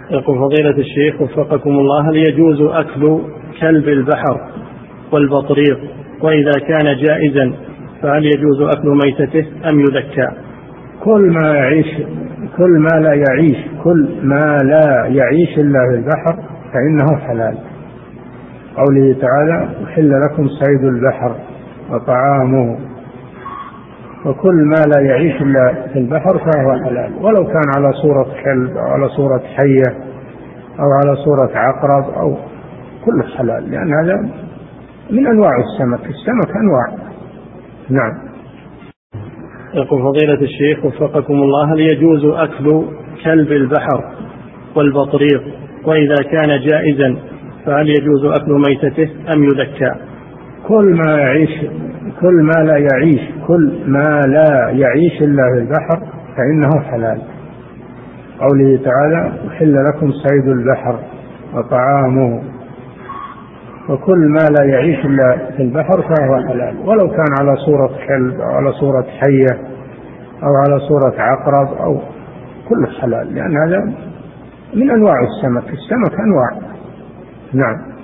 يقول فضيلة الشيخ وفقكم الله، هل يجوز أكل كلب البحر والبطريق؟ وإذا كان جائزا فهل يجوز أكل ميتته أم يذكى؟ كل ما لا يعيش إلا في البحر فإنه حلال. قوله تعالى: أحل لكم صيد البحر وطعامه. وكل ما لا يعيش إلا في البحر فهو حلال، ولو كان على صورة كلب أو على صورة حية أو على صورة عقرب أو كله حلال، لأن هذا من أنواع السمك أنواع. نعم. يقول فضيلة الشيخ وفقكم الله، هل يجوز أكل كلب البحر والبطريق؟ وإذا كان جائزا فهل يجوز أكل ميتته أم يذكى؟ كل ما لا يعيش إلا في البحر فإنه حلال. قوله تعالى: أحل لكم صيد البحر وطعامه. وكل ما لا يعيش إلا في البحر فهو حلال، ولو كان على صورة كلب أو على صورة حية أو على صورة عقرب أو كله حلال، لأن هذا من أنواع السمك أنواع. نعم.